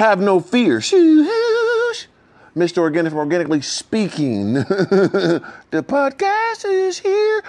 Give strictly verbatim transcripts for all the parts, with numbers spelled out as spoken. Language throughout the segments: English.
Have no fear. Shoo-hoo. Mister Organic from Organically Speaking. The podcast is here.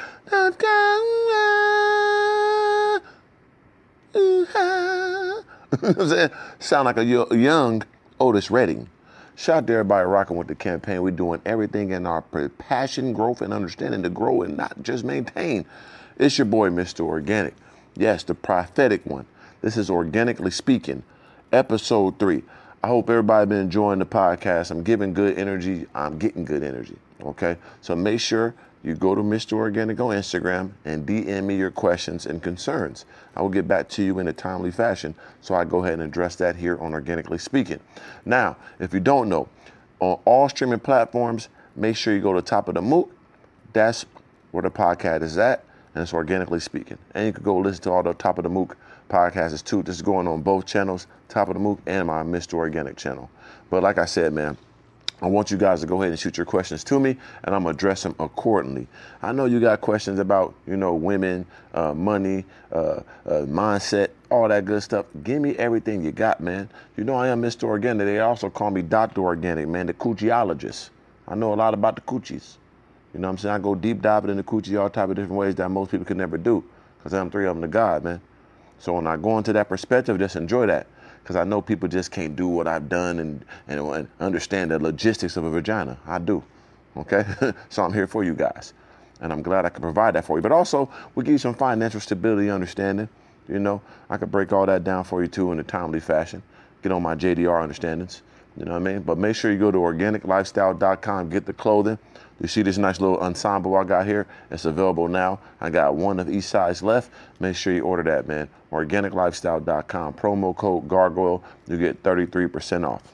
Sound like a young Otis Redding. Shout out to everybody rocking with the campaign. We're doing everything in our passion, growth, and understanding to grow and not just maintain. It's your boy, Mister Organic. Yes, the prophetic one. This is Organically Speaking, episode three. I hope everybody been enjoying the podcast. I'm giving good energy. I'm getting good energy. Okay, so make sure you go to Mister Organic on Instagram and D M me your questions and concerns. I will get back to you in a timely fashion, so I go ahead and address that here on Organically Speaking. Now, if you don't know, on all streaming platforms, make sure you go to the top of the M O O C. That's where the podcast is at, and it's Organically Speaking. And you can go listen to all the top of the M O O C podcasts too. This is going on both channels, top of the M O O C and my Mister Organic channel. But like I said, man, I want you guys to go ahead and shoot your questions to me, and I'm going to address them accordingly. I know you got questions about, you know, women, uh, money, uh, uh, mindset, all that good stuff. Give me everything you got, man. You know I am Mister Organic. They also call me Doctor Organic, man, the coochieologist. I know a lot about the coochies. You know what I'm saying? I go deep diving in the coochie all type of different ways that most people could never do, because I'm three of them to God, man. So when I go into that perspective, just enjoy that. Because I know people just can't do what I've done and, and, and understand the logistics of a vagina. I do, okay? So I'm here for you guys. And I'm glad I can provide that for you. But also, we give you some financial stability understanding. You know, I could break all that down for you, too, in a timely fashion. Get on my J D R understandings. You know what I mean? But make sure you go to organic lifestyle dot com, get the clothing. You see this nice little ensemble I got here? It's available now. I got one of each size left. Make sure you order that, man. organic lifestyle dot com. Promo code Gargoyle. You get thirty-three percent off.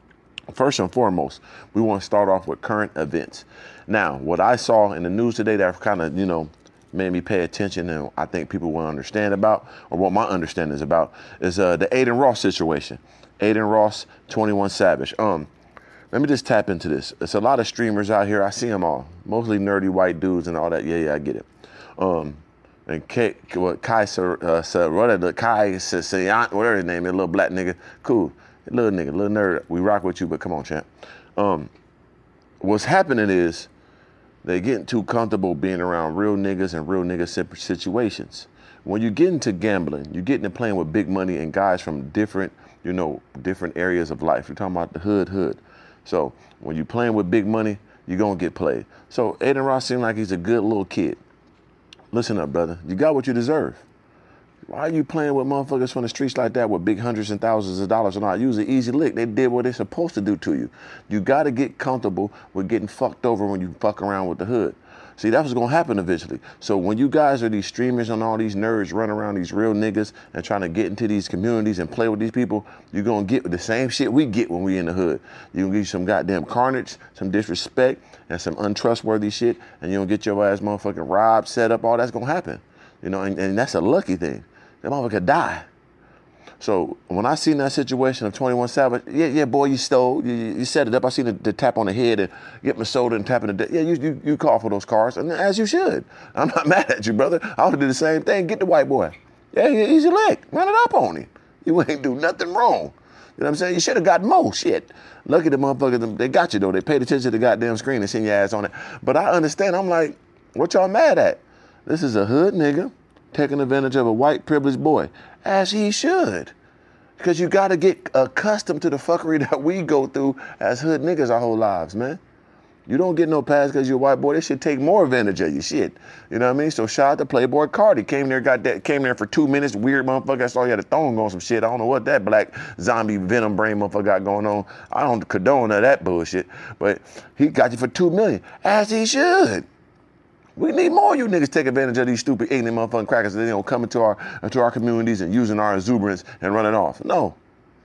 First and foremost, we want to start off with current events. Now, what I saw in the news today that kind of, you know, made me pay attention and I think people will understand about, or what my understanding is about, is uh, the Adin Ross situation. Adin Ross, twenty-one Savage. Um, Let me just tap into this. It's a lot of streamers out here. I see them all. Mostly nerdy white dudes and all that. Yeah, yeah, I get it. Um, and K, what, Kai, uh, whatever, Kai, Sayant, whatever his name is, little black nigga. Cool. Little nigga, little nerd. We rock with you, but come on, champ. Um, what's happening is they getting too comfortable being around real niggas and real nigga situations. When you get into gambling, you get into playing with big money and guys from different, you know, different areas of life. You're talking about the hood, hood. So when you're playing with big money, you're going to get played. So Adin Ross seems like he's a good little kid. Listen up, brother. You got what you deserve. Why are you playing with motherfuckers from the streets like that with big hundreds and thousands of dollars and all? Use an easy lick. They did what they're supposed to do to you. You got to get comfortable with getting fucked over when you fuck around with the hood. See, that was going to happen eventually. So when you guys are these streamers and all these nerds running around these real niggas and trying to get into these communities and play with these people, you're going to get the same shit we get when we in the hood. You're going to get some goddamn carnage, some disrespect, and some untrustworthy shit, and you're going to get your ass motherfucking robbed, set up, all that's going to happen. You know, and, and that's a lucky thing. That motherfucker could die. So when I seen that situation of twenty-one Savage, yeah, yeah, boy, you stole, you, you set it up. I seen the, the tap on the head and get my soda and tapping the, yeah, you, you you call for those cars, and as you should. I'm not mad at you, brother. I would have did the same thing. Get the white boy. Yeah, easy lick. Run it up on him. You ain't do nothing wrong. You know what I'm saying? You should have got more shit. Lucky the motherfuckers, they got you though. They paid attention to the goddamn screen and seen your ass on it. But I understand. I'm like, what y'all mad at? This is a hood nigga taking advantage of a white privileged boy, as he should. Because you got to get accustomed to the fuckery that we go through as hood niggas our whole lives, man. You don't get no pass because you're a white boy. They should take more advantage of you, shit. You know what I mean? So shout out to Playboy Cardi. Came there, got that, came there for two minutes. Weird motherfucker. I saw he had a thong on some shit. I don't know what that black zombie venom brain motherfucker got going on. I don't condone none of that bullshit. But he got you for two million, as he should. We need more of you niggas take advantage of these stupid ignorant motherfucking crackers that they don't come into our into our communities and using our exuberance and running off. No.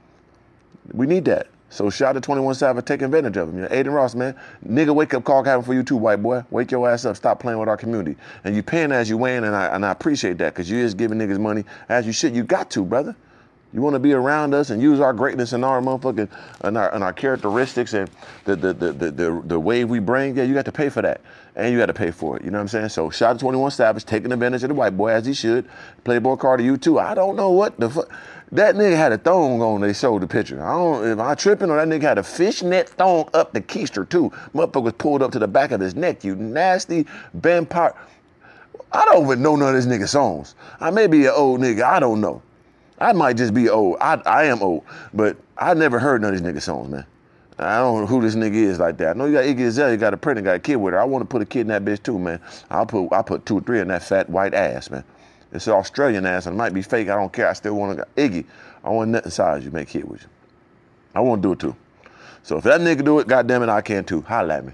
We need that. So shout out to twenty-one Savage, take advantage of him. You know, Adin Ross, man. Nigga wake up call having for you too, white boy. Wake your ass up. Stop playing with our community. And you paying as you weighing, and I and I appreciate that, because you is giving niggas money as you should. You got to, brother. You want to be around us and use our greatness and our motherfucking and our, and our characteristics and the the, the the the the wave we bring. Yeah, you got to pay for that, and you got to pay for it. You know what I'm saying? So shout out to twenty-one Savage, taking advantage of the white boy as he should. Playboy Cardi, you too. I don't know what the fuck. That nigga had a thong on, they showed the picture. I don't, if I tripping, or that nigga had a fishnet thong up the keister too. Motherfucker was pulled up to the back of his neck, you nasty vampire. I don't even know none of this nigga songs. I may be an old nigga, I don't know. I might just be old, I, I am old, but I never heard none of these nigga songs, man. I don't know who this nigga is like that. I know you got Iggy Azalea, you got a pregnant, got a kid with her. I want to put a kid in that bitch too, man. I'll put, I'll put two or three in that fat white ass, man. It's an Australian ass, and it might be fake. I don't care. I still want to. Iggy, I want nothing size you make kid with you. I want to do it too. So if that nigga do it, goddamn it, I can too. Holla at me.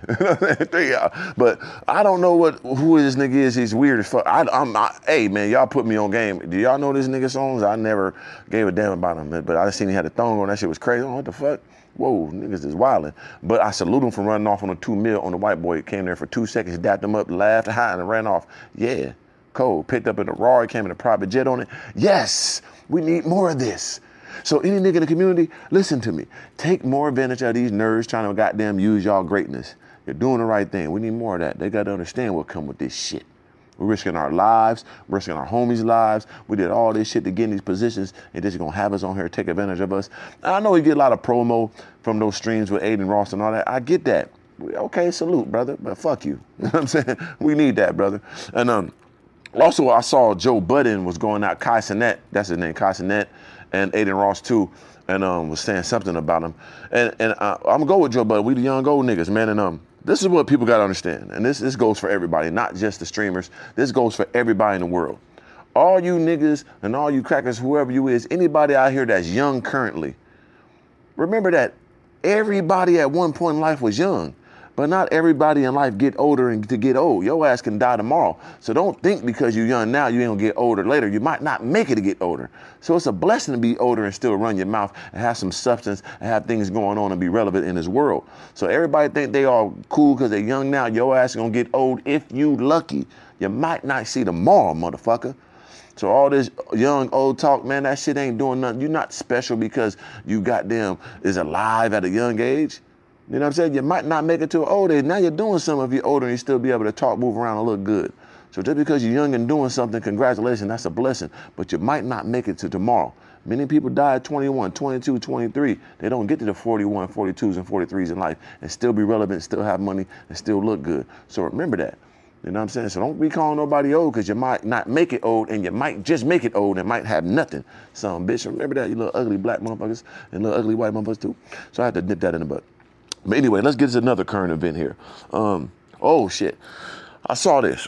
But I don't know what who this nigga is. He's weird as fuck. I, I'm. I, hey man, y'all put me on game. Do y'all know this nigga songs? I never gave a damn about him, but I seen he had a thong on. That shit was crazy. Oh, what the fuck? Whoa, niggas is wildin'. But I salute him for running off on a two mil on the white boy. Came there for two seconds, dapped him up, laughed high, and ran off. Yeah. Cold, picked up in a Rari, came in a private jet on it. Yes, we need more of this. So any nigga in the community, listen to me. Take more advantage of these nerds trying to goddamn use y'all greatness. You're doing the right thing. We need more of that. They got to understand what come with this shit. We're risking our lives, we're risking our homies' lives. We did all this shit to get in these positions, and they're just gonna have us on here, take advantage of us. I know you get a lot of promo from those streams with Aiden Ross and all that. I get that. Okay, salute, brother, but fuck you. You know what I'm saying? We need that, brother. And um, also, I saw Joe Budden was going out, Kai Cenat, that's his name, Kai Cenat, and Aiden Ross too, and um, was saying something about him. And and uh, I'm gonna go with Joe Budden. We the young old niggas, man. And um, this is what people gotta understand. And this this goes for everybody, not just the streamers. This goes for everybody in the world. All you niggas and all you crackers, whoever you is, anybody out here that's young currently, remember that everybody at one point in life was young. But not everybody in life get older and to get old. Your ass can die tomorrow. So don't think because you're young now, you ain't gonna get older later. You might not make it to get older. So it's a blessing to be older and still run your mouth and have some substance and have things going on and be relevant in this world. So everybody think they all cool because they're young now. Your ass is gonna get old if you lucky. You might not see tomorrow, motherfucker. So all this young, old talk, man, that shit ain't doing nothing. You're not special because you goddamn is alive at a young age. You know what I'm saying? You might not make it to an old age. Now you're doing something if you're older and you still be able to talk, move around, and look good. So just because you're young and doing something, congratulations, that's a blessing. But you might not make it to tomorrow. Many people die at twenty-one, twenty-two, twenty-three. They don't get to the forty-one, forty-twos, and forty-threes in life and still be relevant, still have money, and still look good. So remember that. You know what I'm saying? So don't be calling nobody old because you might not make it old and you might just make it old and might have nothing. Some bitch, remember that, you little ugly black motherfuckers and little ugly white motherfuckers too. So I had to nip that in the butt. But anyway, let's get to another current event here. Um, oh, shit. I saw this.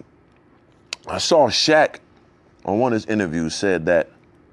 I saw Shaq on one of his interviews said that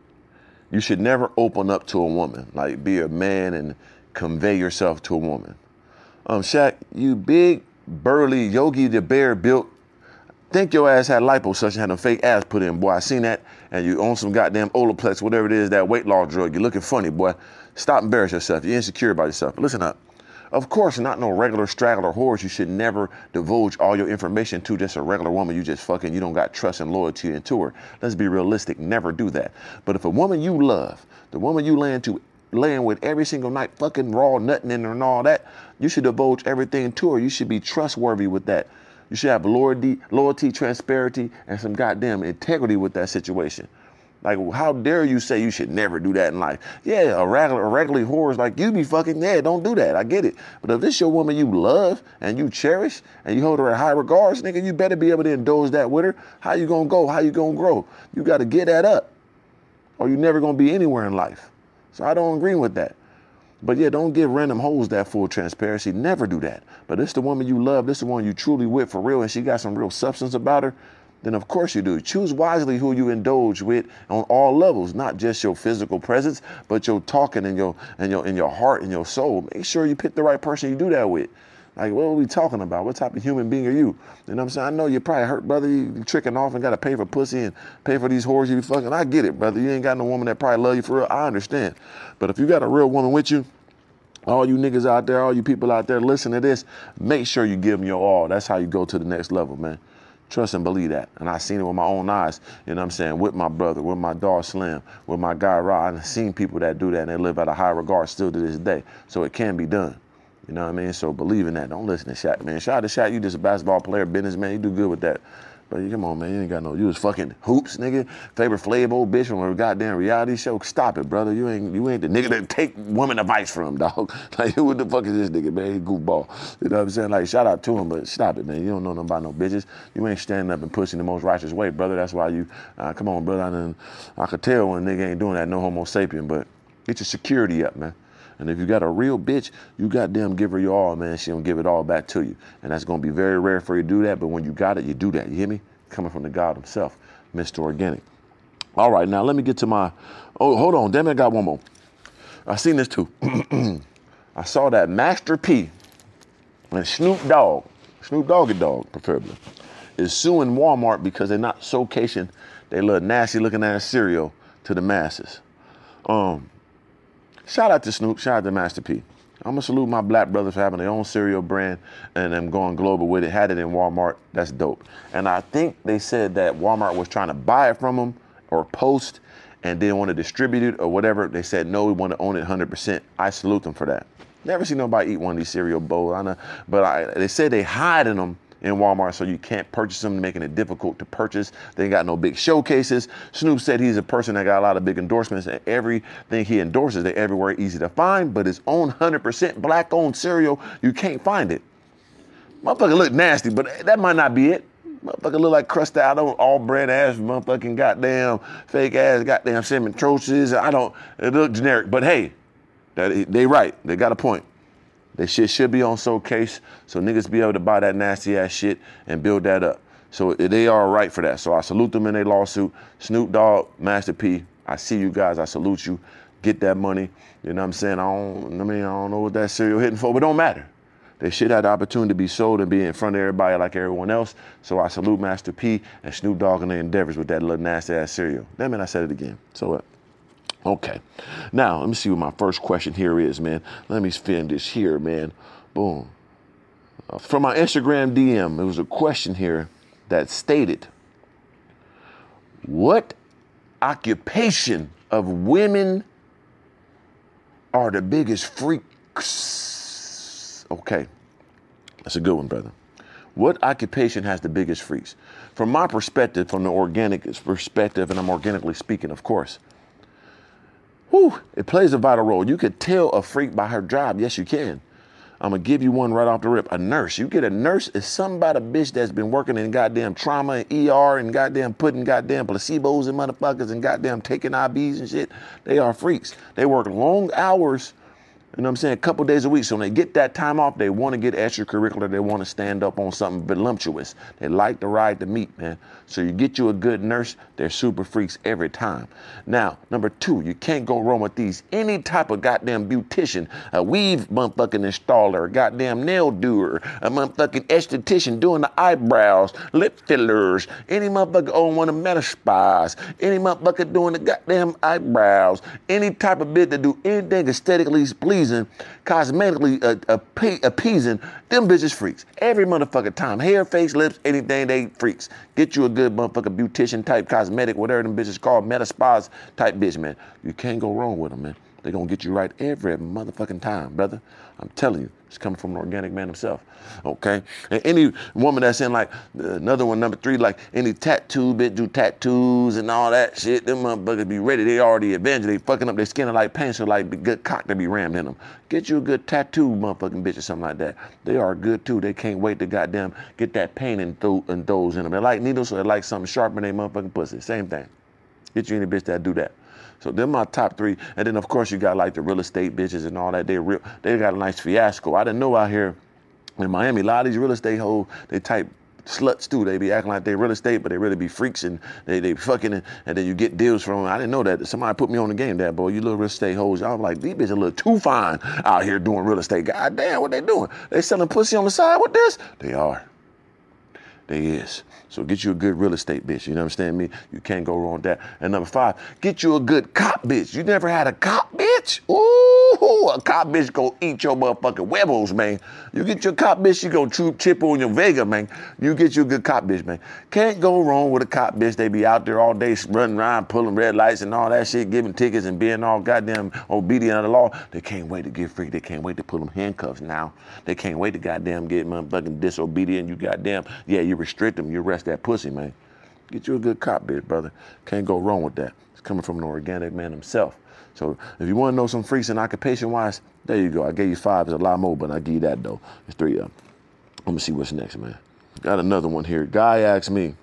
you should never open up to a woman, like be a man and convey yourself to a woman. Um, Shaq, you big, burly, Yogi the Bear built, think your ass had liposuction, had a fake ass put in, boy. I seen that, and you own some goddamn Olaplex, whatever it is, that weight loss drug. You're looking funny, boy. Stop embarrassing yourself. You're insecure about yourself. But listen up. Of course, not no regular straggler whores. You should never divulge all your information to just a regular woman you just fucking, you don't got trust and loyalty into her. Let's be realistic. Never do that. But if a woman you love, the woman you laying to, laying with every single night, fucking raw nutting in her and all that, you should divulge everything to her. You should be trustworthy with that. You should have loyalty, loyalty, transparency, and some goddamn integrity with that situation. Like, how dare you say you should never do that in life? Yeah, a regular, a regular whore is like, you be fucking, yeah, don't do that. I get it. But if this your woman you love and you cherish and you hold her in high regards, nigga, you better be able to indulge that with her. How you gonna go? How you gonna grow? You gotta get that up or you never gonna be anywhere in life. So I don't agree with that. But yeah, don't give random hoes that full transparency. Never do that. But this the woman you love, this the one you truly with for real, and she got some real substance about her, then of course you do. Choose wisely who you indulge with on all levels, not just your physical presence, but your talking and your and your in your heart and your soul. Make sure you pick the right person you do that with. Like, what are we talking about? What type of human being are you? You know what I'm saying? I know you're probably hurt, brother. You, you tricking off and got to pay for pussy and pay for these whores you be fucking. I get it, brother. You ain't got no woman that probably love you for real. I understand. But if you got a real woman with you, all you niggas out there, all you people out there, listen to this. Make sure you give them your all. That's how you go to the next level, man. Trust and believe that. And I seen it with my own eyes, you know what I'm saying, with my brother, with my dog Slim, with my guy Rod. I've seen people that do that and they live at a high regard still to this day. So it can be done. You know what I mean? So believe in that. Don't listen to Shaq, man. Shout out to Shaq. You just a basketball player, businessman. You do good with that. But you come on, man, you ain't got no, you was fucking hoops, nigga. Favorite Flav old bitch from a goddamn reality show. Stop it, brother. You ain't you ain't the nigga that take woman advice from, dog. Like, what the fuck is this nigga, man? He goofball. You know what I'm saying? Like, shout out to him, but stop it, man. You don't know nothing about no bitches. You ain't standing up and pushing the most righteous way, brother. That's why you, uh, come on, brother. I, done, I could tell when a nigga ain't doing that, no homo sapien, but get your security up, man. And if you got a real bitch, you goddamn give her your all, man. She gonna give it all back to you. And that's gonna be very rare for you to do that, but when you got it, you do that. You hear me? Coming from the God himself, Mister Organic. All right, now let me get to my, oh, hold on. Damn it, I got one more. I seen this too. I saw that Master P and Snoop Dogg, Snoop Doggy Dogg preferably, is suing Walmart because they're not showcasing their little nasty looking ass cereal to the masses. Um, Shout out to Snoop, shout out to Master P. I'm gonna salute my black brothers for having their own cereal brand and them going global with it. Had it in Walmart, that's dope. And I think they said that Walmart was trying to buy it from them or Post and didn't want to distribute it or whatever. They said, no, we want to own it one hundred percent. I salute them for that. Never seen nobody eat one of these cereal bowls, I know, but I, they said they hiding them in Walmart so you can't purchase them, making it difficult to purchase. They ain't got no big showcases. Snoop said he's a person that got a lot of big endorsements and everything he endorses, they're everywhere easy to find, but his own one hundred percent black owned cereal, you can't find it. Motherfucker look nasty, but that might not be it. Motherfucker look like crushed out on all bread ass, motherfucking goddamn fake ass, goddamn cinnamon troches. I don't, it look generic, but hey, that they right, they got a point. That shit should be on showcase so niggas be able to buy that nasty ass shit and build that up. So they are right for that. So I salute them in their lawsuit. Snoop Dogg, Master P, I see you guys, I salute you. Get that money. You know what I'm saying? I don't, I mean, I don't know what that cereal hitting for, but it don't matter. They should have the opportunity to be sold and be in front of everybody like everyone else. So I salute Master P and Snoop Dogg and their endeavors with that little nasty ass cereal. Damn it, I said it again. So what? Okay, now let me see what my first question here is, man. Let me spin this here, man. Boom. Uh, from my Instagram D M, there was a question here that stated, what occupation of women are the biggest freaks? Okay, that's a good one, brother. What occupation has the biggest freaks? From my perspective, from the organic perspective, and I'm organically speaking, of course, whew, it plays a vital role. You could tell a freak by her job. Yes, you can. I'm going to give you one right off the rip. A nurse. You get a nurse is somebody, bitch, that's been working in goddamn trauma and E R and goddamn putting goddamn placebos in motherfuckers and goddamn taking I Bs and shit. They are freaks. They work long hours, you know what I'm saying, a couple days a week. So when they get that time off, they want to get extracurricular. They want to stand up on something voluptuous. They like to ride the meat, man. So you get you a good nurse, they're super freaks every time. Now, number two, you can't go wrong with these. Any type of goddamn beautician, a weave motherfucking installer, a goddamn nail doer, a motherfucking esthetician doing the eyebrows, lip fillers, any motherfucker own one of meta spas, any motherfucker doing the goddamn eyebrows, any type of bit that do anything aesthetically pleasing, cosmetically uh, appe- appeasing, them bitches freaks. Every motherfucking time. Hair, face, lips, anything, they freaks. Get you a good motherfucking beautician type, cosmetic, whatever them bitches called, meta spas type bitch, man. You can't go wrong with them, man. They're gonna get you right every motherfucking time, brother. I'm telling you, it's coming from an organic man himself, okay? And any woman that's in like, another one, number three, like any tattoo bitch, do tattoos and all that shit, them motherfuckers be ready. They already avenged. They fucking up their skin like paint, so like good cock to be rammed in them. Get you a good tattoo motherfucking bitch or something like that. They are good too. They can't wait to goddamn get that paint and, th- and those in them. They like needles, so they like something sharp in their motherfucking pussy. Same thing. Get you any bitch that do that. So them my top three. And then of course you got like the real estate bitches and all that. They real, they got a nice fiasco. I didn't know out here in Miami, a lot of these real estate hoes, they type sluts too. They be acting like they real estate, but they really be freaks and they, they fucking, and, and then you get deals from them. I didn't know that. Somebody put me on the game, that boy, you little real estate hoes. I was like, these bitches a little too fine out here doing real estate. God damn, what they doing? They selling pussy on the side with this? They are. They is. So get you a good real estate bitch. You understand me? You can't go wrong with that. And number five, get you a good cop bitch. You never had a cop bitch? Ooh, motherfucker cop bitch go eat your motherfucking huevos, man. You get your cop bitch, she go chew chip on your Vega, man. You get you a good cop bitch, man. Can't go wrong with a cop bitch. They be out there all day running around, pulling red lights and all that shit, giving tickets and being all goddamn obedient to the law. They can't wait to get free. They can't wait to put them handcuffs now. They can't wait to goddamn get motherfucking disobedient. You goddamn, yeah, you restrict them. You arrest that pussy, man. Get you a good cop bitch, brother. Can't go wrong with that. It's coming from an organic man himself. So if you want to know some freaks in occupation-wise, there you go. I gave you five. It's a lot more, but I give you that, though. It's three of them. I'm going to see what's next, man. Got another one here. Guy asked me,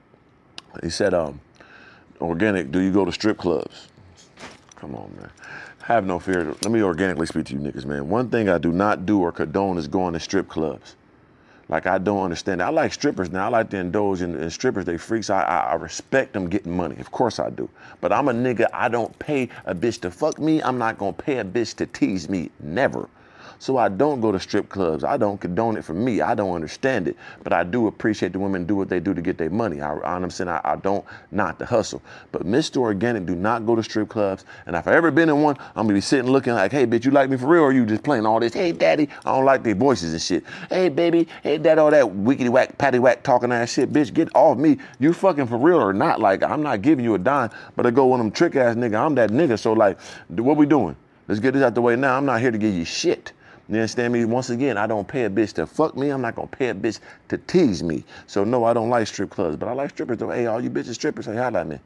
he said, um, organic, do you go to strip clubs? Come on, man. Have no fear. Let me organically speak to you niggas, man. One thing I do not do or condone is going to strip clubs. Like, I don't understand that. I like strippers now. I like to indulge in, in strippers. They freaks. I, I I respect them getting money. Of course I do. But I'm a nigga. I don't pay a bitch to fuck me. I'm not going to pay a bitch to tease me. Never. So I don't go to strip clubs. I don't condone it for me. I don't understand it. But I do appreciate the women do what they do to get their money. I, I'm saying I, I don't not the hustle. But Mister Organic do not go to strip clubs. And if I ever been in one, I'm going to be sitting looking like, hey, bitch, you like me for real? Or you just playing all this? Hey, daddy. I don't like their voices and shit. Hey, baby. Hey, dad, all that wickety whack, patty whack talking ass shit. Bitch, get off me. You fucking for real or not? Like, I'm not giving you a dime. But I go with them trick ass nigga. I'm that nigga. So, like, what we doing? Let's get this out the way now. I'm not here to give you shit. You understand me? Once again, I don't pay a bitch to fuck me. I'm not going to pay a bitch to tease me. So, no, I don't like strip clubs. But I like strippers, though. Hey, all you bitches strippers, say hi at me.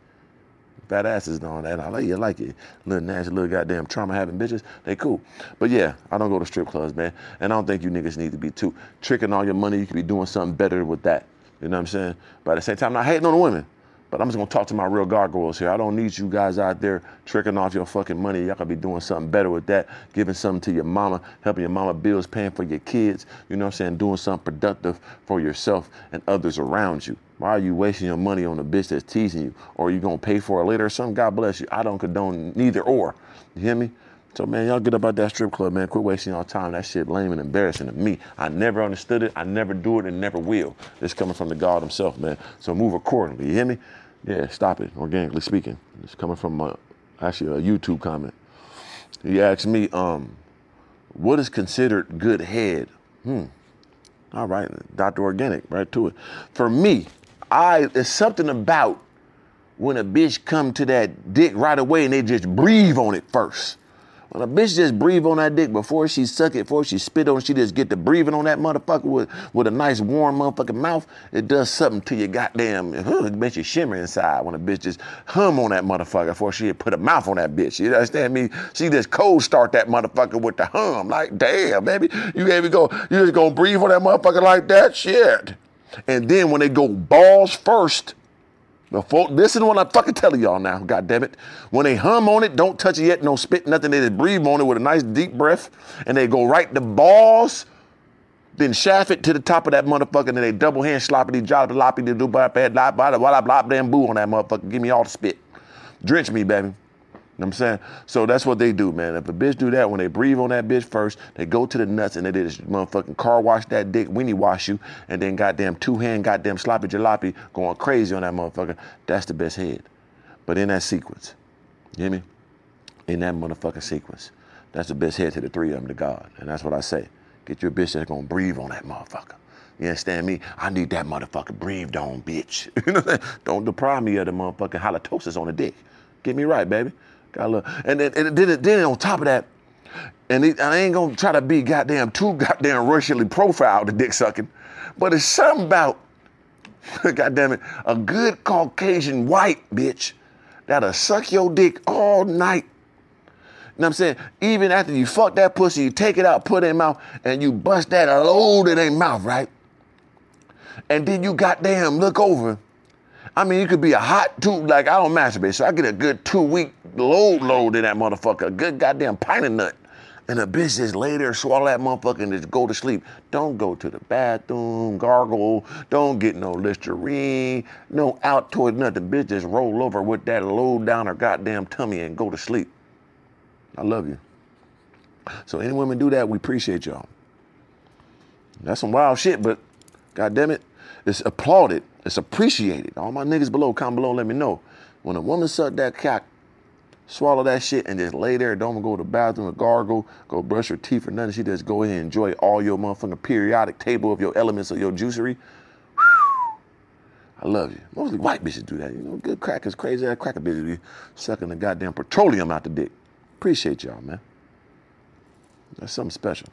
Fat asses and all that. I like you. I like it. Little nasty, little goddamn trauma-having bitches. They cool. But, yeah, I don't go to strip clubs, man. And I don't think you niggas need to be, too. Tricking all your money. You could be doing something better with that. You know what I'm saying? But at the same time, I'm not hating on the women. But I'm just going to talk to my real gargoyles here. I don't need you guys out there tricking off your fucking money. Y'all could be doing something better with that, giving something to your mama, helping your mama bills, paying for your kids, you know what I'm saying, doing something productive for yourself and others around you. Why are you wasting your money on a bitch that's teasing you? Or are you going to pay for it later or something? God bless you. I don't condone neither or. You hear me? So, man, y'all get up out that strip club, man. Quit wasting y'all time. That shit lame and embarrassing to me. I never understood it. I never do it and never will. It's coming from the God himself, man. So move accordingly. You hear me? Yeah, stop it, organically speaking. It's coming from uh, actually a YouTube comment. He asked me, um, what is considered good head? Hmm. All right, Doctor Organic, right to it. For me, I it's something about when a bitch come to that dick right away and they just breathe on it first. When a bitch just breathe on that dick before she suck it, before she spit on it, she just get to breathing on that motherfucker with, with a nice warm motherfucking mouth, it does something to your goddamn, it makes you shimmer inside when a bitch just hum on that motherfucker before she put a mouth on that bitch. You understand me? She just cold start that motherfucker with the hum. Like, damn, baby, you ain't even go, you just gonna breathe on that motherfucker like that? Shit. And then when they go balls first, Before, listen to what I'm fucking telling y'all now, God damn it. When they hum on it, don't touch it yet, no spit, nothing. They just breathe on it with a nice deep breath, and they go right to balls, then shaft it to the top of that motherfucker, and then they double hand sloppity, jollity, loppy, do blah, blah, blah, blah, blah, blah, damn boo on that motherfucker. Give me all the spit. Drench me, baby. You know what I'm saying? So that's what they do, man. If a bitch do that, when they breathe on that bitch first, they go to the nuts and they just motherfucking car wash that dick, weenie wash you, and then goddamn two-hand goddamn sloppy jalopy going crazy on that motherfucker. That's the best head. But in that sequence, you hear me? In that motherfucking sequence, that's the best head to the three of them to God. And that's what I say. Get your bitch that's gonna breathe on that motherfucker. You understand me? I need that motherfucker breathed on, bitch. You know what I'm saying? Don't deprive me of the motherfucking halitosis on the dick. Get me right, baby. Got a little, and then, and then, then on top of that, and it, I ain't gonna try to be goddamn too goddamn racially profiled the dick sucking, but it's something about, goddamn it, a good Caucasian white bitch that'll suck your dick all night. You know what I'm saying? Even after you fuck that pussy, you take it out, put it in mouth, and you bust that load in their mouth, right? And then you goddamn look over. I mean, it could be a hot two, like I don't masturbate, so I get a good two week load load in that motherfucker, a good goddamn pint of nut. And a bitch just lay there, swallow that motherfucker, and just go to sleep. Don't go to the bathroom, gargle, don't get no Listerine, no Altoid, nothing. Bitch just roll over with that load down her goddamn tummy and go to sleep. I love you. So any women do that, we appreciate y'all. That's some wild shit, but goddamn it, it's applauded. It's appreciated. All my niggas below, comment below, let me know. When a woman suck that cock Swallow that shit and just lay there. Don't go to the bathroom or gargle, go brush your teeth or nothing. She just go ahead and enjoy all your motherfucking periodic table of your elements of your juicery. I love you. Mostly white bitches do that. You know, good crackers, crazy ass cracker bitches be sucking the goddamn petroleum out the dick. Appreciate y'all, man. That's something special.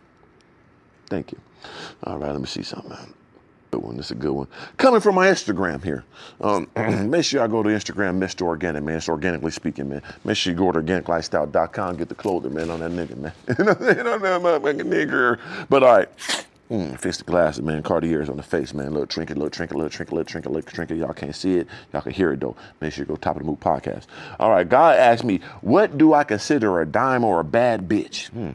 Thank you. All right, let me see something, man. Good one. This is a good one. Coming from my Instagram here. Um, make sure y'all go to Instagram, Mister Organic, man. It's organically speaking, man. Make sure you go to organic lifestyle dot com, get the clothing, man, on that nigga, man. You know that motherfucking nigger. But all right. Mm, fix the glasses, man. Cartier's on the face, man. Little trinket, little trinket, little trinket, little trinket, little trinket. Y'all can't see it. Y'all can hear it, though. Make sure you go Top of the Mood podcast. All right. God asked me, what do I consider a dime or a bad bitch? Hmm.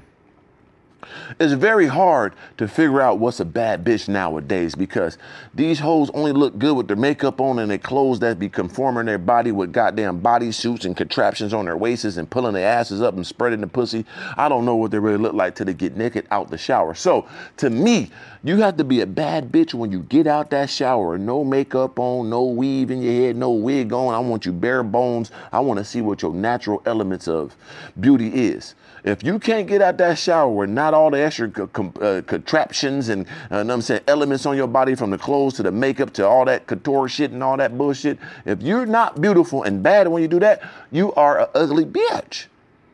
It's very hard to figure out what's a bad bitch nowadays because these hoes only look good with their makeup on and their clothes that be conforming their body with goddamn body suits and contraptions on their waists and pulling their asses up and spreading the pussy. I don't know what they really look like till they get naked out the shower. So to me, you have to be a bad bitch when you get out that shower. No makeup on, no weave in your head, no wig on. I want you bare bones. I want to see what your natural elements of beauty is. If you can't get out that shower with not all the extra co- uh, contraptions and, uh, I'm saying, elements on your body, from the clothes to the makeup to all that couture shit and all that bullshit, if you're not beautiful and bad when you do that, you are an ugly bitch.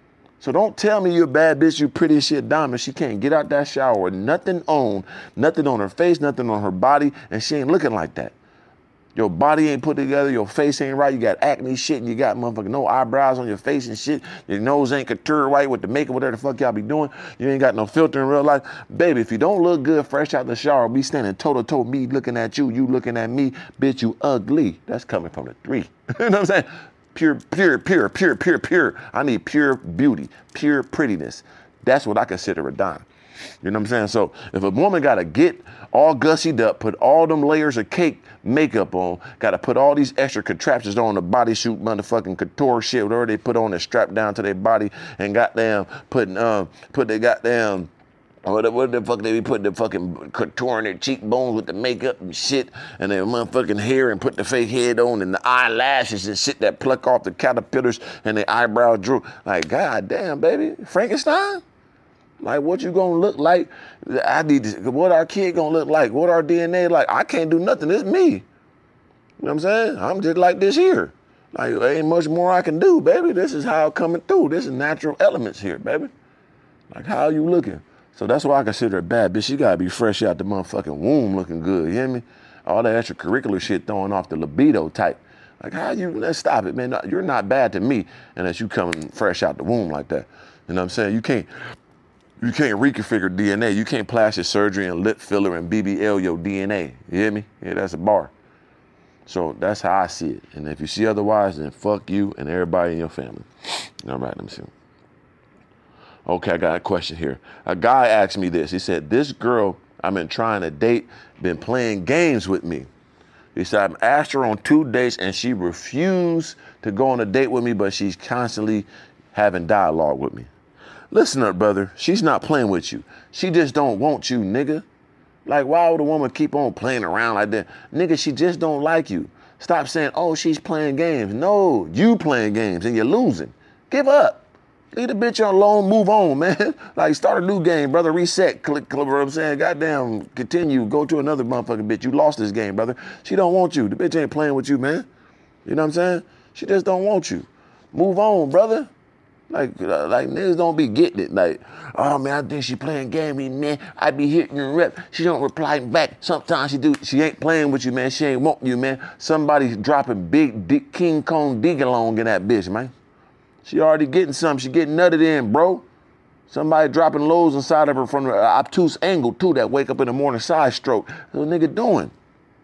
So don't tell me you're a bad bitch, you pretty as shit diamond. She can't get out that shower with nothing on, nothing on her face, nothing on her body, and she ain't looking like that. Your body ain't put together, your face ain't right, you got acne shit, and you got motherfucking no eyebrows on your face and shit, your nose ain't couture right with the makeup, whatever the fuck y'all be doing, you ain't got no filter in real life. Baby, if you don't look good fresh out the shower, be standing toe-to-toe, me looking at you, you looking at me, bitch, you ugly. That's coming from the three. You know what I'm saying? Pure, pure, pure, pure, pure, pure. I need pure beauty, pure prettiness. That's what I consider a dime. You know what I'm saying? So if a woman got to get all gussied up, put all them layers of cake makeup on, got to put all these extra contraptions on, the bodysuit, motherfucking couture shit, whatever they put on and strap down to their body, and goddamn putting um put their goddamn what the, what the fuck they be putting the fucking couture in their cheekbones with the makeup and shit, and their motherfucking hair, and put the fake head on, and the eyelashes and shit that pluck off the caterpillars, and their eyebrows droop. Like, goddamn, baby, Frankenstein? Like, what you gonna look like? I need to, what our kid gonna look like? What our D N A like? I can't do nothing. It's me. You know what I'm saying? I'm just like this here. Like, there ain't much more I can do, baby. This is how I'm coming through. This is natural elements here, baby. Like, how you looking? So that's why I consider a bad bitch. She gotta be fresh out the motherfucking womb looking good. You hear me? All that extracurricular shit throwing off the libido type. Like, how you, let's stop it, man. You're not bad to me unless you coming fresh out the womb like that. You know what I'm saying? You can't, You can't reconfigure D N A. You can't plastic surgery and lip filler and B B L your D N A. You hear me? Yeah, that's a bar. So that's how I see it. And if you see otherwise, then fuck you and everybody in your family. All right, let me see. Okay, I got a question here. A guy asked me this. He said, this girl I've been trying to date, been playing games with me. He said, I've asked her on two dates and she refused to go on a date with me, but she's constantly having dialogue with me. Listen up, brother. She's not playing with you. She just don't want you, nigga. Like, why would a woman keep on playing around like that? Nigga, she just don't like you. Stop saying, oh, she's playing games. No, you playing games and you're losing. Give up. Leave the bitch alone, move on, man. Like, start a new game, brother. Reset. Click, click, what I'm saying. Goddamn, continue. Go to another motherfucking bitch. You lost this game, brother. She don't want you. The bitch ain't playing with you, man. You know what I'm saying? She just don't want you. Move on, brother. Like, like niggas don't be getting it. Like, oh man, I think she playing game with me, man. I be hitting her rep. She don't reply back. Sometimes she do. She ain't playing with you, man. She ain't want you, man. Somebody's dropping big dick King Kong Digalong in that bitch, man. She already getting something. She getting nutted in, bro. Somebody dropping lows inside of her from an obtuse angle too. That wake up in the morning side stroke. What the nigga doing?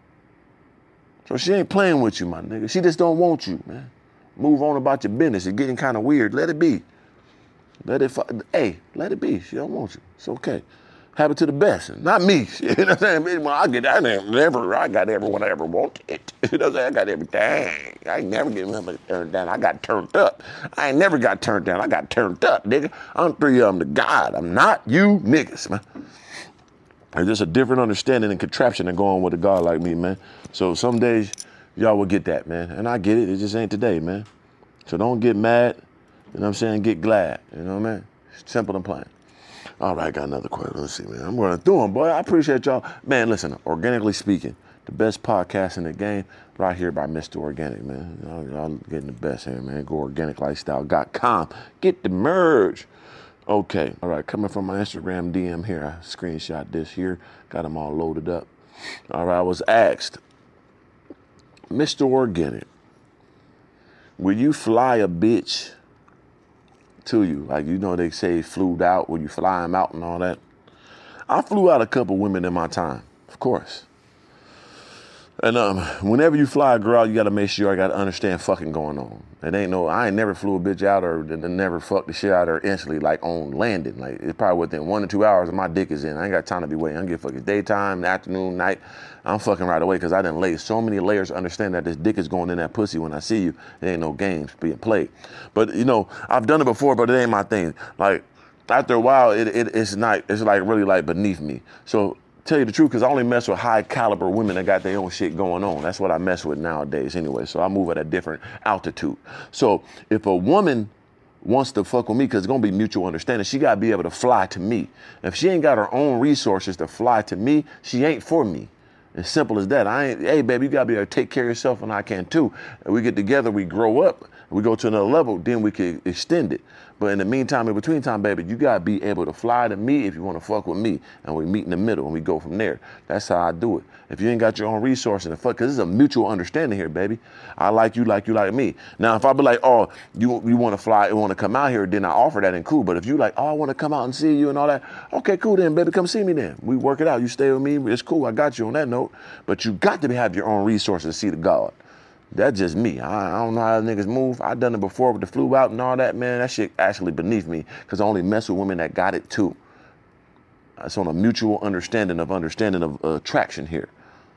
So she ain't playing with you, my nigga. She just don't want you, man. Move on about your business. It's getting kind of weird. Let it be. Let it, hey, let it be. She don't want you. It's okay. Happen to the best. Not me. You know what I'm saying? Well, I get, I never, I got everyone I ever wanted. You know what I'm saying? I got everything. I ain't never get nothing turned down. I got turned up. I ain't never got turned down. I got turned up, nigga. I'm three of them to God. I'm not you niggas, man. There's just a different understanding and contraption than going with a God like me, man. So some days, y'all will get that, man. And I get it. It just ain't today, man. So don't get mad. You know what I'm saying? Get glad. You know what I mean? Simple and plain. All right, got another question. Let's see, man. I'm going through them, boy. I appreciate y'all. Man, listen, organically speaking, the best podcast in the game, right here by Mister Organic, man. Y'all, y'all getting the best here, man. Go organic lifestyle dot com. Get the merge. Okay. All right, coming from my Instagram D M here. I screenshot this here. Got them all loaded up. All right, I was asked, Mister Organic, will you fly a bitch to you? Like, you know, they say flew out, will you fly them out and all that? I flew out a couple women in my time, of course. And um, whenever you fly a girl out, you got to make sure I got to understand fucking going on. It ain't no, I ain't never flew a bitch out or never fucked the shit out of her instantly, like on landing. Like, it's probably within one or two hours and my dick is in. I ain't got time to be waiting. I don't give a fuck. It's daytime, afternoon, night. I'm fucking right away because I done laid so many layers to understand that this dick is going in that pussy when I see you. It ain't no games being played. But, you know, I've done it before, but it ain't my thing. Like, after a while, it, it it's not, it's like really like beneath me. So, tell you the truth, because I only mess with high caliber women that got their own shit going on. That's what I mess with nowadays anyway. So I move at a different altitude. So if a woman wants to fuck with me, because it's going to be mutual understanding, she got to be able to fly to me. If she ain't got her own resources to fly to me, she ain't for me. As simple as that. I ain't, hey, baby, you got to be able to take care of yourself, and I can too. And we get together, we grow up, we go to another level, then we can extend it. But in the meantime, in between time, baby, you got to be able to fly to me if you want to fuck with me. And we meet in the middle and we go from there. That's how I do it. If you ain't got your own resources to fuck, because it's a mutual understanding here, baby. I like you like you like me. Now, if I be like, oh, you you want to fly, you want to come out here, then I offer that and cool. But if you like, oh, I want to come out and see you and all that, okay, cool then, baby, come see me then. We work it out. You stay with me. It's cool. I got you on that note. But you got to have your own resources to see the God. That's just me. I, I don't know how niggas move. I done it before with the flew out and all that, man. That shit actually beneath me because I only mess with women that got it too. It's on a mutual understanding of understanding of uh, attraction here.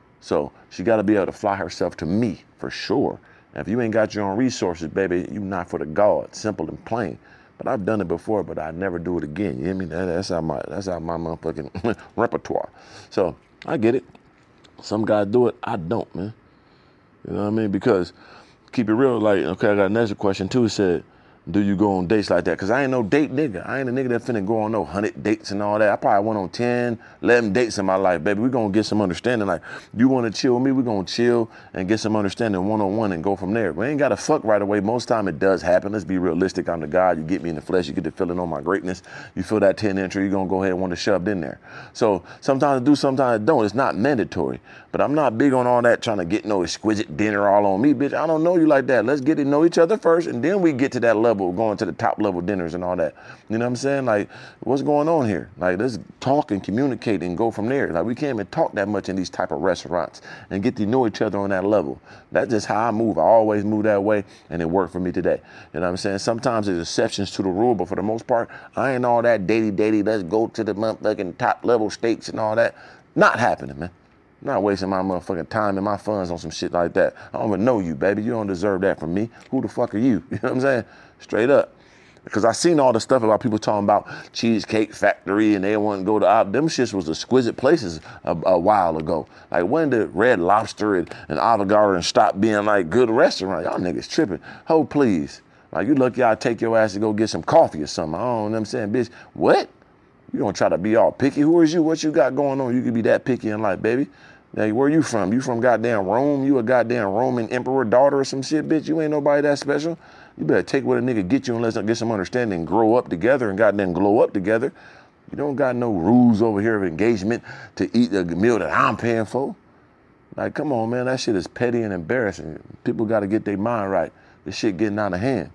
So she got to be able to fly herself to me for sure. And if you ain't got your own resources, baby, you not for the God. Simple and plain. But I've done it before, but I never do it again. You hear me? That, that's how my that's how my motherfucking repertoire. So I get it. Some guys do it. I don't, man. You know what I mean? Because keep it real, like, okay, I got another question too. It said, do you go on dates like that? Because I ain't no date nigga. I ain't a nigga that finna go on no hundred dates and all that. I probably went on ten, eleven dates in my life, baby. We gonna get some understanding. Like, you wanna chill with me, we gonna chill and get some understanding one-on-one and go from there. We ain't gotta fuck right away. Most time it does happen. Let's be realistic. I'm the God. You get me in the flesh, you get the feeling on my greatness. You feel that ten entry, you're gonna go ahead and want to shoved in there. So sometimes I do, sometimes I don't. It's not mandatory. But I'm not big on all that trying to get no exquisite dinner all on me, bitch. I don't know you like that. Let's get to know each other first, and then we get to that level, going to the top level dinners and all that. You know what I'm saying? Like, what's going on here? Like, let's talk and communicate and go from there. Like, we can't even talk that much in these type of restaurants and get to know each other on that level. That's just how I move. I always move that way, and it worked for me today. You know what I'm saying? Sometimes there's exceptions to the rule, but for the most part, I ain't all that datey-datey, let's go to the motherfucking top level steaks and all that. Not happening, man. I'm not wasting my motherfucking time and my funds on some shit like that. I don't even know you, baby. You don't deserve that from me. Who the fuck are you? You know what I'm saying? Straight up. Because I seen all the stuff about people talking about Cheesecake Factory and they want to go to, op- them shits was exquisite places a, a while ago. Like, when did Red Lobster and, and Olive Garden stop being like good restaurants? Y'all niggas tripping. Ho, please. Like, you lucky I'll take your ass to go get some coffee or something. I don't know what I'm saying, bitch. What? You don't try to be all picky. Who is you? What you got going on? You can be that picky in life, baby. Like, where you from? You from goddamn Rome? You a goddamn Roman emperor daughter or some shit, bitch? You ain't nobody that special. You better take what a nigga get you and let's get some understanding and grow up together and goddamn glow up together. You don't got no rules over here of engagement to eat a meal that I'm paying for. Like, come on, man. That shit is petty and embarrassing. People got to get their mind right. This shit getting out of hand.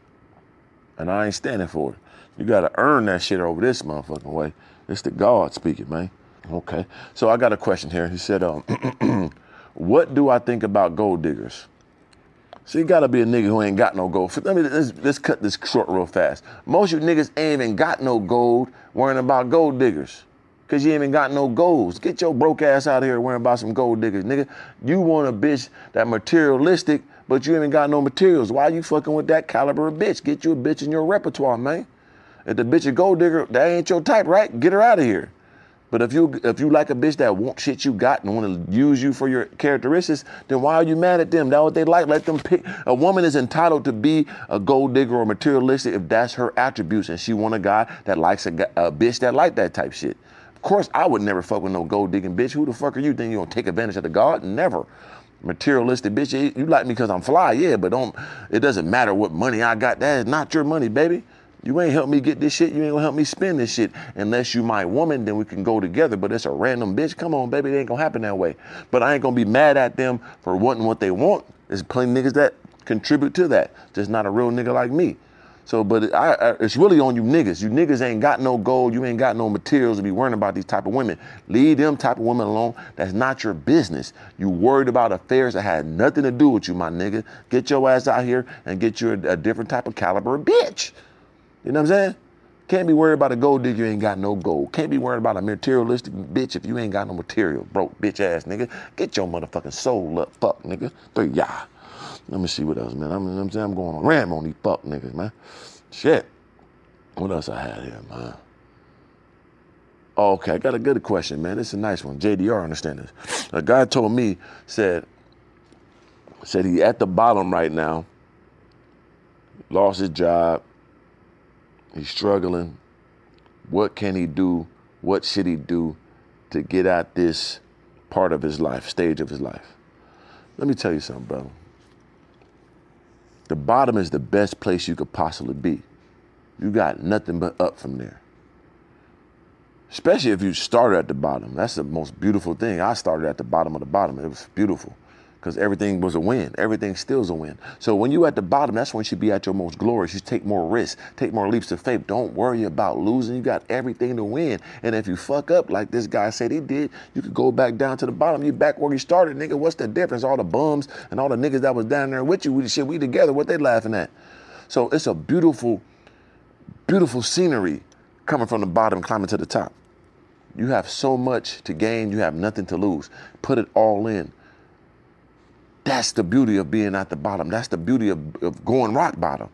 And I ain't standing for it. You got to earn that shit over this motherfucking way. It's the God speaking, man. Okay. So I got a question here. He said, um, what do I think about gold diggers? So you got to be a nigga who ain't got no gold. Let me, let's, let's cut this short real fast. Most of you niggas ain't even got no gold worrying about gold diggers. Because you ain't even got no goals. Get your broke ass out of here worrying about some gold diggers, nigga. You want a bitch that materialistic, but you ain't even got no materials. Why you fucking with that caliber of bitch? Get you a bitch in your repertoire, man. If the bitch a gold digger, that ain't your type, right? Get her out of here. But if you if you like a bitch that want shit you got and want to use you for your characteristics, then why are you mad at them? That's what they like. Let them pick. A woman is entitled to be a gold digger or materialistic if that's her attributes, and she want a guy that likes a, a bitch that like that type shit. Of course, I would never fuck with no gold digging bitch. Who the fuck are you? Think you gonna take advantage of the God? Never. Materialistic bitch. You, you like me because I'm fly, yeah, but don't. It doesn't matter what money I got. That is not your money, baby. You ain't help me get this shit. You ain't gonna help me spend this shit. Unless you my woman, then we can go together. But it's a random bitch. Come on, baby. It ain't gonna happen that way. But I ain't gonna be mad at them for wanting what they want. There's plenty of niggas that contribute to that. Just not a real nigga like me. So, but it, I, I, it's really on you niggas. You niggas ain't got no gold. You ain't got no materials to be worrying about these type of women. Leave them type of women alone. That's not your business. You worried about affairs that had nothing to do with you, my nigga. Get your ass out here and get you a, a different type of caliber bitch. You know what I'm saying? Can't be worried about a gold digger, you ain't got no gold. Can't be worried about a materialistic bitch if you ain't got no material. Broke bitch ass nigga. Get your motherfucking soul up, fuck nigga. Three ya. Let me see what else, man. I'm, I'm, I'm going on ram on these fuck niggas, man. Shit. What else I had here, man? Oh, okay, I got a good question, man. This is a nice one. J D R, understand this. A guy told me, said, said he at the bottom right now, lost his job, he's struggling. What can he do? What should he do to get at this part of his life, stage of his life? Let me tell you something, brother. The bottom is the best place you could possibly be. You got nothing but up from there. Especially if you started at the bottom. That's the most beautiful thing. I started at the bottom of the bottom. It was beautiful. Because everything was a win. Everything still is a win. So when you at the bottom, that's when you should be at your most glorious. You take more risks, take more leaps of faith. Don't worry about losing. You got everything to win. And if you fuck up like this guy said he did, you could go back down to the bottom. You back where you started, nigga. What's the difference? All the bums and all the niggas that was down there with you, we shit, we together. What they laughing at? So it's a beautiful, beautiful scenery coming from the bottom, climbing to the top. You have so much to gain. You have nothing to lose. Put it all in. That's the beauty of being at the bottom. That's the beauty of, of going rock bottom.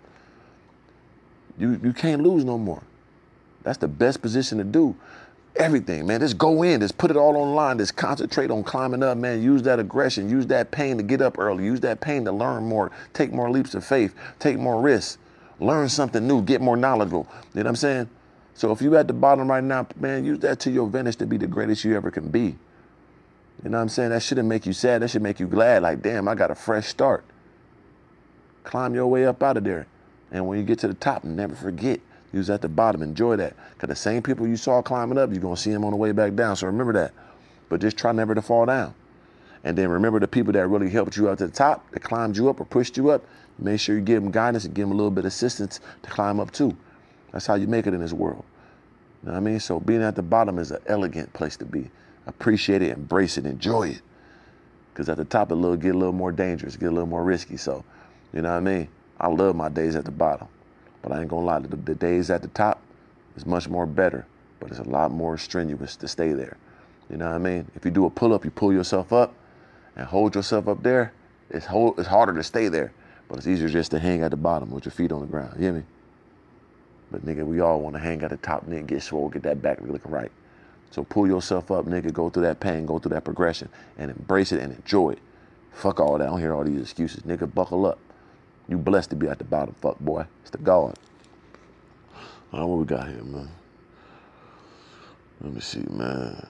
You you can't lose no more. That's the best position to do everything, man. Just go in, just put it all on the line, just concentrate on climbing up, man. Use that aggression, use that pain to get up early, use that pain to learn more, take more leaps of faith, take more risks, learn something new, get more knowledgeable. You know what I'm saying? So if you at the bottom right now, man, use that to your advantage to be the greatest you ever can be. You know what I'm saying? That shouldn't make you sad. That should make you glad. Like, damn, I got a fresh start. Climb your way up out of there. And when you get to the top, never forget. You was at the bottom. Enjoy that. Because the same people you saw climbing up, you're going to see them on the way back down. So remember that. But just try never to fall down. And then remember the people that really helped you out to the top, that climbed you up or pushed you up. Make sure you give them guidance and give them a little bit of assistance to climb up too. That's how you make it in this world. You know what I mean? So being at the bottom is an elegant place to be. Appreciate it, embrace it, enjoy it. Because at the top, it will get a little more dangerous, get a little more risky. So, you know what I mean? I love my days at the bottom. But I ain't gonna lie, the, the days at the top is much more better, but it's a lot more strenuous to stay there. You know what I mean? If you do a pull-up, you pull yourself up and hold yourself up there, it's, hold, it's harder to stay there. But it's easier just to hang at the bottom with your feet on the ground. You hear me? But nigga, we all want to hang at the top, nigga, get swole, get that back looking right. So pull yourself up, nigga, go through that pain, go through that progression, and embrace it and enjoy it. Fuck all that. I don't hear all these excuses. Nigga, buckle up. You blessed to be at the bottom, fuck boy. It's the God. All right, what we got here, man? Let me see, man.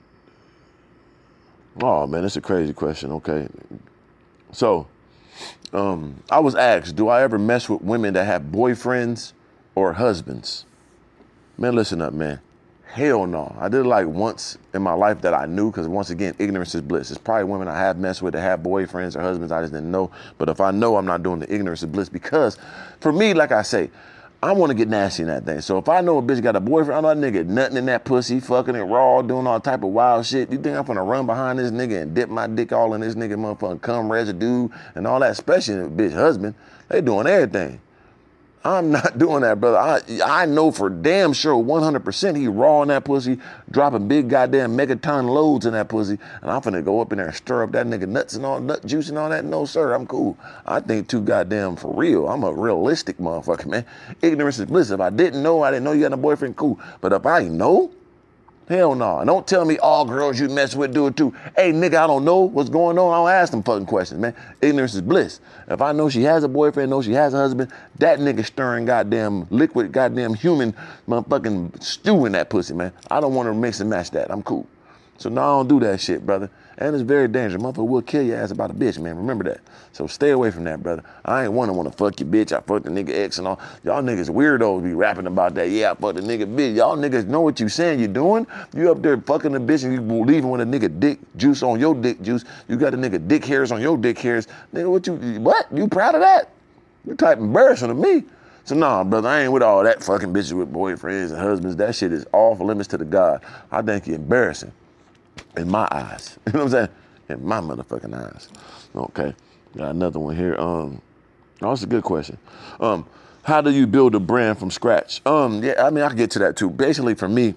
Oh, man, that's a crazy question, okay. So, um, I was asked, do I ever mess with women that have boyfriends or husbands? Man, listen up, man. Hell no. I did it like once in my life that I knew, because once again, ignorance is bliss. It's probably women I have messed with that have boyfriends or husbands I just didn't know. But if I know, I'm not doing the ignorance is bliss, because for me, like I say, I want to get nasty in that thing. So if I know a bitch got a boyfriend, I know that nigga nutting in that pussy, fucking it raw, doing all type of wild shit. You think I'm gonna run behind this nigga and dip my dick all in this nigga motherfucking cum residue and all that, especially a bitch husband? They doing everything. I'm not doing that, brother. I I know for damn sure one hundred percent he raw in that pussy, dropping big goddamn megaton loads in that pussy, and I'm finna go up in there and stir up that nigga nuts and all, nut juice and all that. No, sir, I'm cool. I think too goddamn for real. I'm a realistic motherfucker, man. Ignorance is bliss. If I didn't know, I didn't know you got a boyfriend, cool. But if I know, Hell no. And don't tell me all girls you mess with do it too. Hey, nigga, I don't know what's going on. I don't ask them fucking questions, man. Ignorance is bliss. If I know she has a boyfriend, know she has a husband, that nigga stirring goddamn liquid, goddamn human motherfucking stew in that pussy, man. I don't want to mix and match that. I'm cool. So no, I don't do that shit, brother. And it's very dangerous. Motherfucker will kill your ass about a bitch, man. Remember that. So stay away from that, brother. I ain't want to want to fuck your bitch. I fucked the nigga ex and all. Y'all niggas weirdos be rapping about that. Yeah, I fucked the nigga bitch. Y'all niggas know what you saying you doing. You up there fucking the bitch and you leaving with a nigga dick juice on your dick juice. You got a nigga dick hairs on your dick hairs. Nigga, what you, what? You proud of that? You type embarrassing to me. So nah, brother, I ain't with all that fucking bitches with boyfriends and husbands. That shit is off limits to the God. I think you're embarrassing. In my eyes. You know what I'm saying? In my motherfucking eyes. Okay. Got another one here. Um, oh, that's a good question. Um, how do you build a brand from scratch? Um, yeah, I mean, I can get to that too. Basically, for me,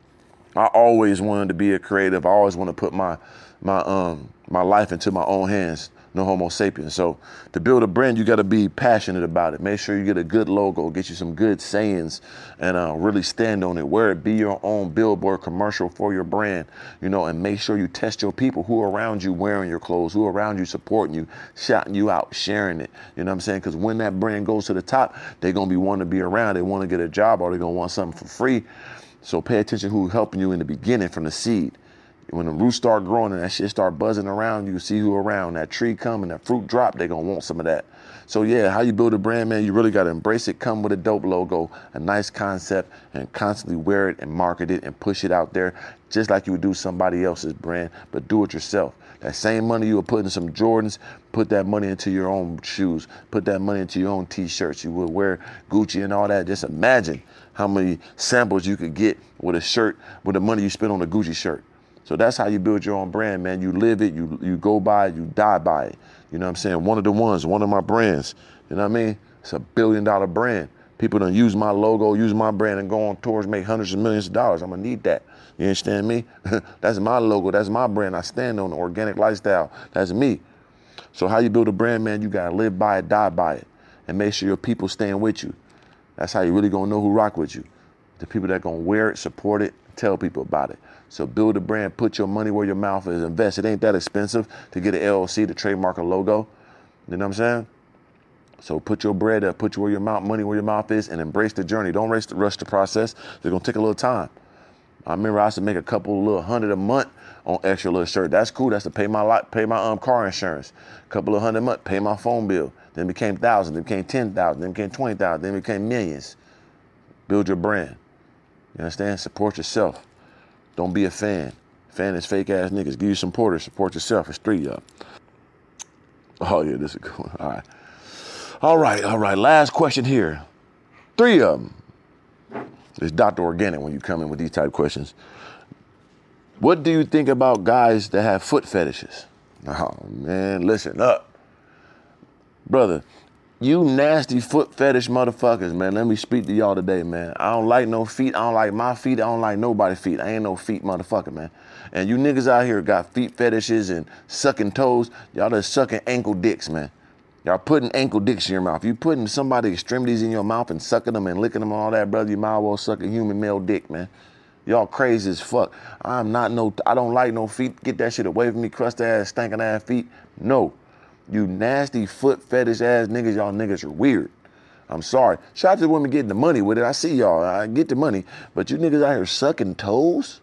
I always wanted to be a creative. I always want to put my my um my life into my own hands. No homo sapiens. So to build a brand, you got to be passionate about it. Make sure you get a good logo, get you some good sayings, and uh, really stand on it. Where it be your own billboard commercial for your brand, you know, and make sure you test your people who are around you wearing your clothes, who are around you supporting you, shouting you out, sharing it. You know what I'm saying? Because when that brand goes to the top, they're going to be wanting to be around. They want to get a job or they're going to want something for free. So pay attention who's helping you in the beginning from the seed. When the roots start growing and that shit start buzzing around, you see who around. That tree come and that fruit drop, they gonna want some of that. So yeah, how you build a brand, man, you really gotta embrace it. Come with a dope logo, a nice concept, and constantly wear it and market it and push it out there just like you would do somebody else's brand, but do it yourself. That same money you would put in some Jordans, put that money into your own shoes, put that money into your own t-shirts. You would wear Gucci and all that. Just imagine how many samples you could get with a shirt, with the money you spend on a Gucci shirt. So that's how you build your own brand, man. You live it, you you go by it, you die by it. You know what I'm saying? One of the ones, one of my brands, you know what I mean? It's a billion dollar brand. People don't use my logo, use my brand and go on tours, make hundreds of millions of dollars. I'm gonna need that. You understand me? That's my logo, that's my brand. I stand on the organic lifestyle. That's me. So how you build a brand, man, you gotta live by it, die by it. And make sure your people staying with you. That's how you really gonna know who rock with you. The people that gonna wear it, support it, tell people about it. So build a brand, put your money where your mouth is, invest. It ain't that expensive to get an L L C to trademark a logo. You know what I'm saying? So put your bread up, put where your mouth, money where your mouth is, and embrace the journey. Don't rush the, rush the process. It's gonna take a little time. I remember I used to make a couple little hundred a month on extra little shirt. That's cool. That's to pay my lot, pay my um car insurance. A couple of hundred a month, pay my phone bill. Then it became thousands, then it became ten thousand, then it became twenty thousand, then it became millions. Build your brand. You understand? Support yourself. Don't be a fan. Fan is fake ass niggas. Give you some supporters. Support yourself. It's three of them. Oh yeah, this is a good one. All right. All right, all right. Last question here. Three of them. It's Doctor Organic when you come in with these type of questions. What do you think about guys that have foot fetishes? Oh man, listen up. Brother, you nasty foot fetish motherfuckers, man. Let me speak to y'all today, man. I don't like no feet. I don't like my feet. I don't like nobody's feet. I ain't no feet motherfucker, man. And you niggas out here got feet fetishes and sucking toes. Y'all just sucking ankle dicks, man. Y'all putting ankle dicks in your mouth. You putting somebody's extremities in your mouth and sucking them and licking them and all that, brother. You might as well suck a human male dick, man. Y'all crazy as fuck. I'm not no, I don't like no feet. Get that shit away from me, crust ass, stinking ass feet. No. You nasty foot fetish ass niggas, y'all niggas are weird. I'm sorry. Shout out to the women getting the money with it. I see y'all. I get the money. But you niggas out here sucking toes?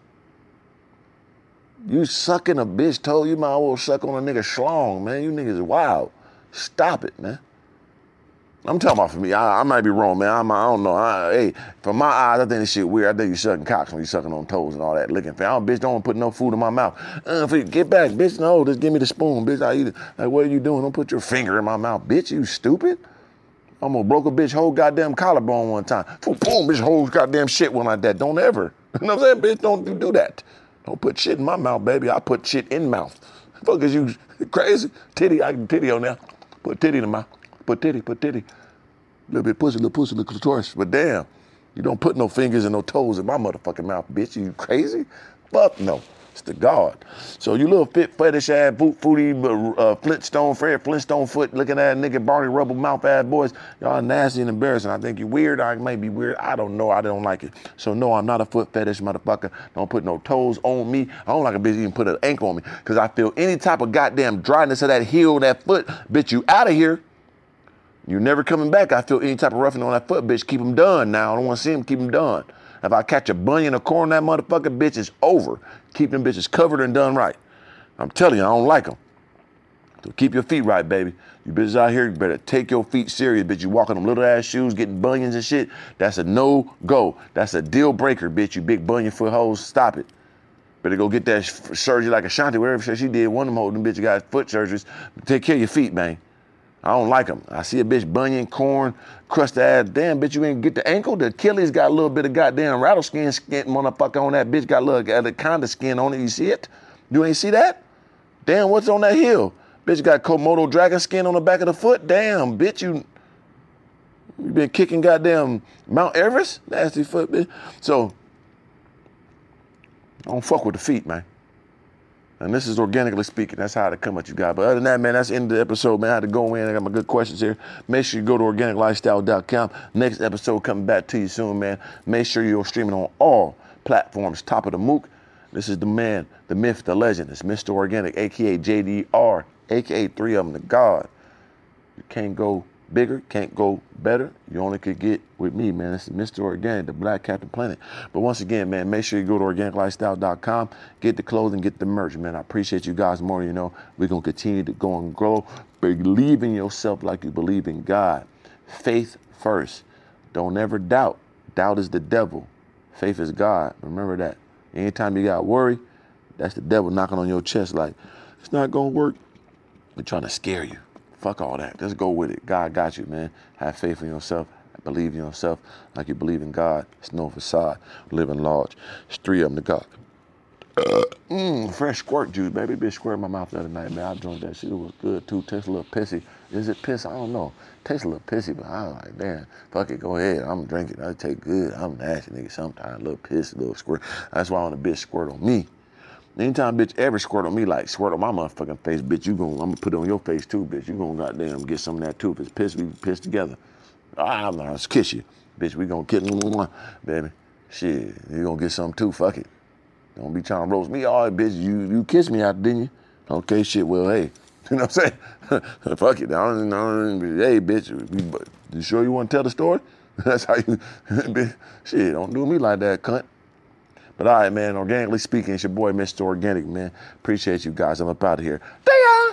You sucking a bitch toe, you might as well suck on a nigga schlong, man. You niggas are wild. Stop it, man. I'm talking about for me. I, I might be wrong, man. I'm, I don't know. I, hey, from my eyes, I think this shit weird. I think you sucking cocks when you sucking on toes and all that licking. I don't, bitch, don't want to put no food in my mouth. Uh, get back, bitch. No, just give me the spoon, bitch. I eat it. Like, what are you doing? Don't put your finger in my mouth, bitch. You stupid. I'm gonna broke a bitch whole goddamn collarbone one time. Boom, boom, bitch, whole goddamn shit one like that. Don't ever. You know what I'm saying, bitch? Don't do, do that. Don't put shit in my mouth, baby. I put shit in mouth. Fuck is you crazy? Titty, I can titty on there. Put titty in the mouth. Put titty, put titty. Little bit pussy, little pussy, little clitoris. But damn, You don't put no fingers and no toes in my motherfucking mouth, bitch. You crazy? Fuck no. It's the God. So you little fit fetish ass boot footy uh, Flintstone, Fred Flintstone foot looking at nigga Barney Rubble mouth ass boys. Y'all nasty and embarrassing. I think you weird. I may be weird. I don't know. I don't like it. So no, I'm not a foot fetish motherfucker. Don't put no toes on me. I don't like a bitch even put an ankle on me because I feel any type of goddamn dryness of that heel, that foot, bitch, you out of here. You never coming back. I feel any type of roughing on that foot, bitch. Keep them done now. I don't want to see them. Keep them done. If I catch a bunion or corn on that motherfucker, bitch, it's over. Keep them bitches covered and done right. I'm telling you, I don't like them. So keep your feet right, baby. You bitches out here, you better take your feet serious, bitch. You walking them little ass shoes, getting bunions and shit. That's a no-go. That's a deal breaker, bitch. You big bunion foot hoes. Stop it. Better go get that surgery like Ashanti, wherever she did. One of them holding bitch got foot surgeries. Take care of your feet, man. I don't like them. I see a bitch bunion, corn, crust ass. Damn, bitch, you ain't get the ankle. The Achilles got a little bit of goddamn rattleskin skin, motherfucker, on that bitch. Got a little anaconda skin on it. You see it? You ain't see that? Damn, what's on that heel? Bitch got Komodo dragon skin on the back of the foot. Damn, bitch, you, you been kicking goddamn Mount Everest? Nasty foot, bitch. So, I don't fuck with the feet, man. And this is organically speaking. That's how to come at you guys. But other than that, man, that's the end of the episode, man. I had to go in. I got my good questions here. Make sure you go to organic lifestyle dot com. Next episode coming back to you soon, man. Make sure you're streaming on all platforms. Top of the Mook. This is the man, the myth, the legend. It's Mister Organic, a k a. J D R, a k a three of them, the God. You can't go bigger, can't go better. You only could get with me, man. This is Mister Organic, the Black Captain Planet. But once again, man, make sure you go to organic lifestyle dot com, get the clothing, get the merch, man. I appreciate you guys more. You know, we're going to continue to go and grow. Believe in yourself like you believe in God. Faith first. Don't ever doubt. Doubt is the devil. Faith is God. Remember that. Anytime you got worry, that's the devil knocking on your chest like, it's not going to work. We're trying to scare you. Fuck all that. Just go with it. God got you, man. Have faith in yourself. Believe in yourself like you believe in God. It's no facade. Living large. It's three of them to God. Uh, mm, fresh squirt juice, baby. Bitch squirt in my mouth the other night, man. I drank that shit. It was good, too. Tastes a little pissy. Is it piss? I don't know. Tastes a little pissy, but I was like, damn, fuck it. Go ahead. I'm drinking. I take good. I'm nasty, nigga. Sometimes a little piss, a little squirt. That's why I want a bitch squirt on me. Anytime bitch ever squirt on me, like squirt on my motherfucking face, bitch, you gon' I'm gonna put it on your face too, bitch. You gon' goddamn get some of that too. If it's piss, we piss together. Ah, I'm gonna kiss you. Bitch, we gon' kiss, baby. Shit, you gon' get some too, fuck it. Don't be trying to roast me. Oh, bitch, you you kissed me out, didn't you? Okay, shit, well, hey. You know what I'm saying? Fuck it. I don't, I don't, hey, bitch, you, you sure you wanna tell the story? That's how you, bitch, shit, don't do me like that, cunt. But all right, man, organically speaking, it's your boy, Mister Organic, man. Appreciate you guys. I'm up out of here. Damn!